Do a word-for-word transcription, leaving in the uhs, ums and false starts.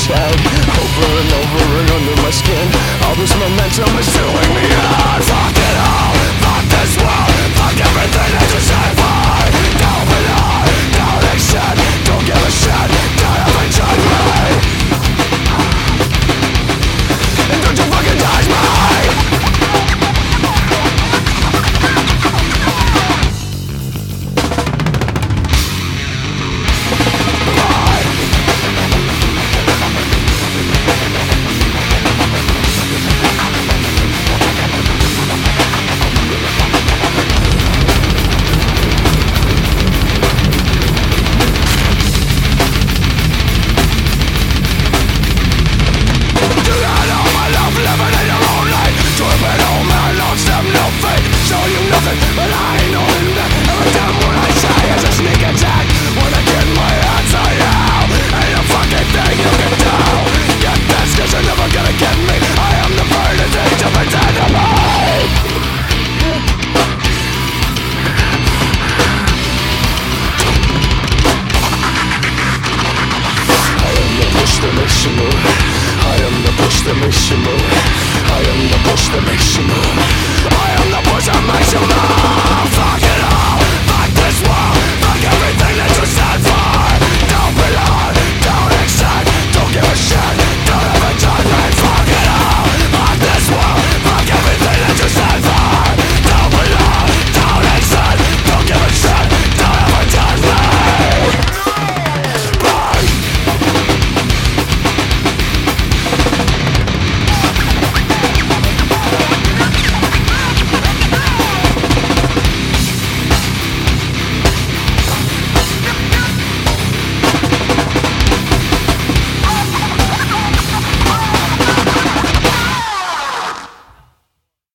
shed over and over and under my skin. All this momentum is doing me out. Fuck it all, fuck this world, fuck everything I just had for. Don't belong, don't accept, don't give a shit, don't ever judge me. And don't you fucking judge me. But I ain't holding back. Every time what I say is a sneak attack. When I get my hands on you, ain't a fucking thing you can do. Get this, cause you're never gonna get me. I am the burden that you pretend to be. I am the push that makes you move. I am the push that makes you move. I am the push that makes you move. I am the push that makes you move.